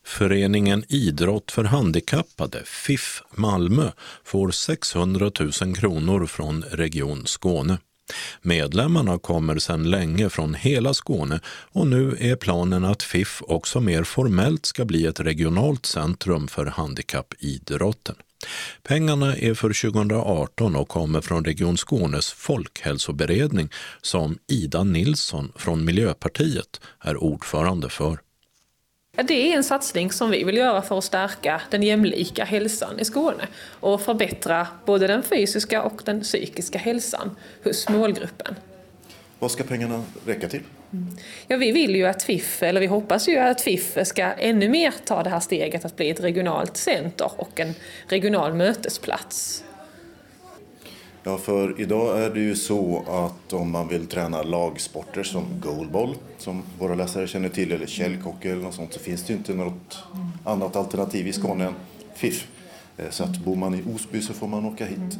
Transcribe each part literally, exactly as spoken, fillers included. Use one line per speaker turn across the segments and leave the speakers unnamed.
Föreningen Idrott för handikappade, F I F Malmö, får sexhundratusen kronor från Region Skåne. Medlemmarna kommer sedan länge från hela Skåne och nu är planen att F I F också mer formellt ska bli ett regionalt centrum för handikappidrotten. Pengarna är för tjugoarton och kommer från Region Skånes folkhälsoberedning som Ida Nilsson från Miljöpartiet är ordförande för.
Det är en satsning som vi vill göra för att stärka den jämlika hälsan i Skåne och förbättra både den fysiska och den psykiska hälsan hos målgruppen.
Vad ska pengarna räcka till?
Ja, vi vill ju att F I F, eller vi hoppas ju att F I F ska ännu mer ta det här steget att bli ett regionalt center och en regional mötesplats.
Ja, för idag är det ju så att om man vill träna lagsporter som goalball, som våra läsare känner till, eller källkock eller något sånt, så finns det ju inte något annat alternativ i Skåne än F I F. Så att bor man i Osby så får man åka hit.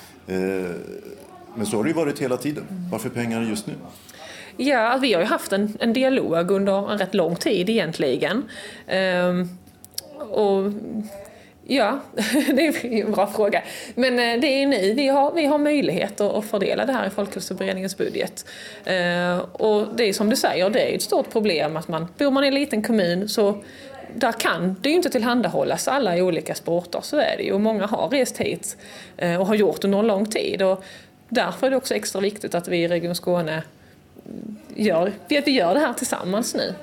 Men så har det ju varit hela tiden. Varför pengar just nu?
Ja, vi har ju haft en, en dialog under en rätt lång tid egentligen. Ehm, och ja, det är en bra fråga. Men det är nu vi har, vi har möjlighet att fördela det här i Folkhälsoberedningens budget. Ehm, och det är som du säger, det är ett stort problem att man, bor man i en liten kommun så där kan det ju inte tillhandahållas alla i olika sporter, så är det ju. Och många har rest hit och har gjort under en lång tid. Och därför är det också extra viktigt att vi i Region Skåne gör, vi gör det här tillsammans nu.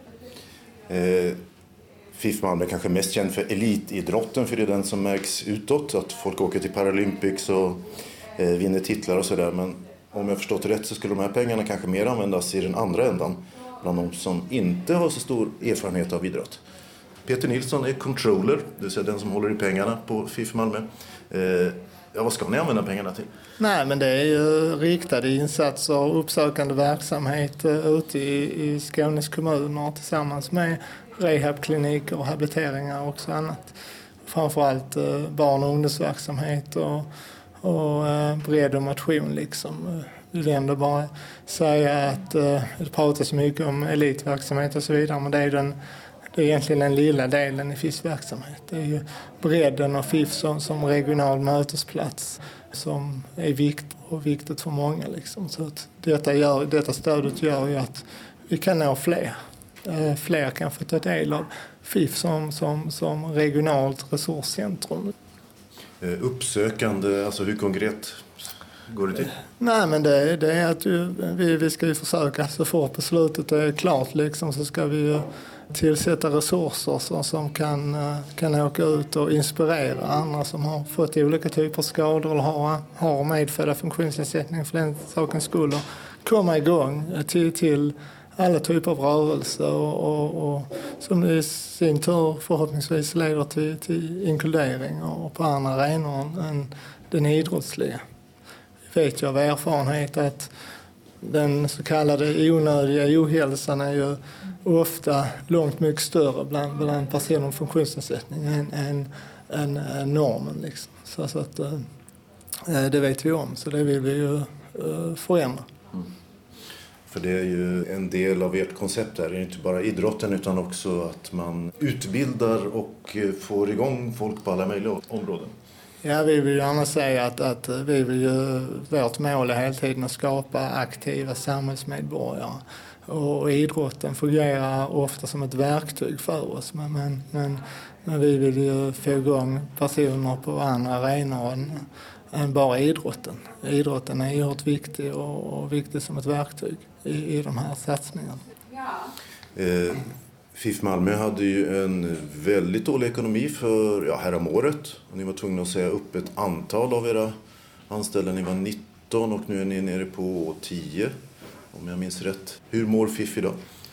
Eh, F I F Malmö är kanske mest känd för elitidrotten, för det är den som märks utåt. Att folk åker till Paralympics och eh, vinner titlar och sådär. Men om jag förstått rätt så skulle de här pengarna kanske mer användas i den andra ändan. Bland de som inte har så stor erfarenhet av idrott. Peter Nilsson är controller, det vill säga den som håller i pengarna på F I F Malmö. Eh, Ja, vad ska ni använda pengarna till?
Nej, men det är ju riktade insatser och uppsökande verksamhet ute i, i Skånes kommuner tillsammans med rehabkliniker och habiliteringar och också annat. Framförallt eh, barn- och ungdomsverksamhet och, och eh, bredd och motion liksom. Jag vill ändå bara säga att eh, det pratas så mycket om elitverksamhet och så vidare, men det är den Det är egentligen den lilla delen i F I Fs verksamhet. Det är ju bredden och F I F som, som regional mötesplats som är viktigt och viktigt för många. Liksom. Så att detta, gör, detta stödet gör ju att vi kan nå fler. Eh, fler kan få ta del av F I F som, som, som regionalt resurscentrum.
Eh, uppsökande, alltså hur konkret går det till?
Nej, men det, det är att ju, vi, vi ska ju försöka så fort beslutet är klart liksom, så ska vi ju tillsätta resurser som, som kan, kan åka ut och inspirera andra som har fått olika typer av skador eller har, har medfödda funktionsnedsättning för den sakens skull och komma igång till, till alla typer av rörelser och, och, och som i sin tur förhoppningsvis leder till, till inkludering och på andra arenor än den idrottsliga. Vi vet ju av erfarenhet att den så kallade onödiga ohälsan är ju ofta långt mycket större bland, bland personer med funktionsnedsättning än, än, än, än normen. Liksom. Så, så att, äh, det vet vi om, så det vill vi ju äh, förändra. Mm.
För det är ju en del av ert koncept här, det är inte bara idrotten utan också att man utbildar och får igång folk på alla möjliga områden.
Ja, vi vill gärna säga att, att vi vill ju, vårt mål är hela tiden att skapa aktiva samhällsmedborgare. Och idrotten fungerar ofta som ett verktyg för oss. Men, men, men, men vi vill ju få igång personer på andra arenor än, än bara idrotten. Idrotten är oerhört viktig och, och viktig som ett verktyg i, i de här satsningarna.
Eh. F I F Malmö hade ju en väldigt dålig ekonomi för ja, här om året. Och ni var tvungna att säga upp ett antal av era anställda. Ni var nitton och nu är ni nere på tio, om jag minns rätt. Hur mår F I F idag?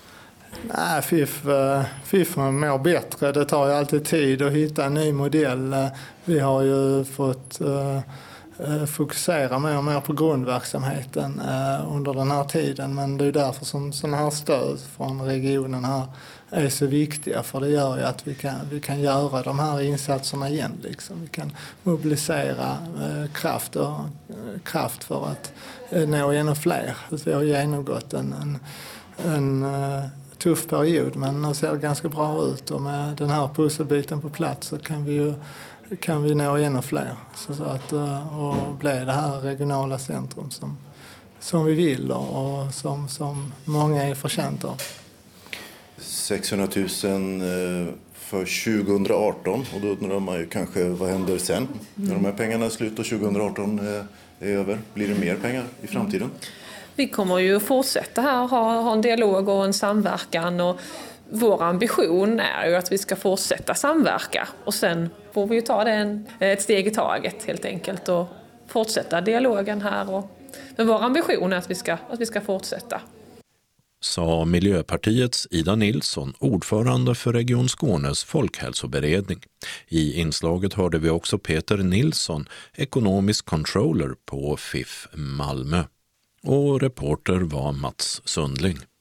Nej, F I F, F I F mår bättre. Det tar ju alltid tid att hitta en ny modell. Vi har ju fått uh, fokusera mer och mer på grundverksamheten uh, under den här tiden. Men det är därför som sådana här stöd från regionen här är så viktiga, för det gör ju att vi kan, vi kan göra de här insatserna igen. Liksom. Vi kan mobilisera eh, kraft, och, eh, kraft för att eh, nå ännu fler. Vi har genomgått en, en, en eh, tuff period, men nu ser det ganska bra ut och med den här pusselbiten på plats så kan vi ju kan vi nå ännu fler så, så att, och bli det här regionala centrum som, som vi vill och som, som många är förtjänta av.
sexhundratusen för tjugohundraarton och då undrar man ju kanske vad händer sen mm. när de här pengarna är slut och tjugohundraarton är över. Blir det mer pengar i framtiden?
Vi kommer ju fortsätta här ha, ha en dialog och en samverkan och vår ambition är ju att vi ska fortsätta samverka och sen får vi ju ta det en, ett steg i taget helt enkelt och fortsätta dialogen här. Och, men vår ambition är att vi ska, att vi ska fortsätta.
Sa Miljöpartiets Ida Nilsson, ordförande för Region Skånes folkhälsoberedning. I inslaget hörde vi också Peter Nilsson, ekonomisk controller på F I F Malmö. Och reporter var Mats Sundling.